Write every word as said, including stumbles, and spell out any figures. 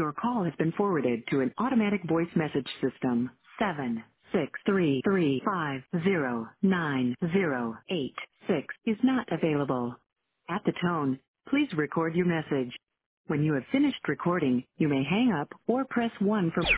Your call has been forwarded to an automatic voice message system. Seven six three three five zero nine zero eight six is not available. At the tone, please record your message. When you have finished recording, you may hang up or press one for